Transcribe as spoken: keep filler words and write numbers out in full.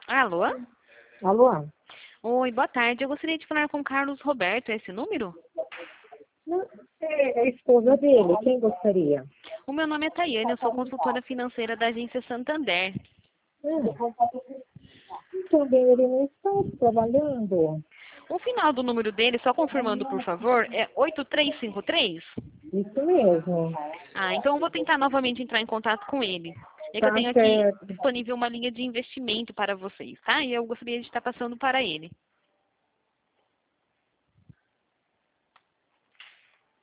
Alô? Alô? Oi, boa tarde. Eu gostaria de falar com o Carlos Roberto. É esse número? Não, é a esposa dele. Quem gostaria? O meu nome é Tayane, eu sou consultora financeira da agência Santander. Hum. Também ele não está trabalhando. O final do número dele, só confirmando, por favor, é oito três cinco três? Isso mesmo. Ah, então eu vou tentar novamente entrar em contato com ele. É que eu Tá tenho aqui certo. disponível uma linha de investimento para vocês, tá? E eu gostaria de estar passando para ele.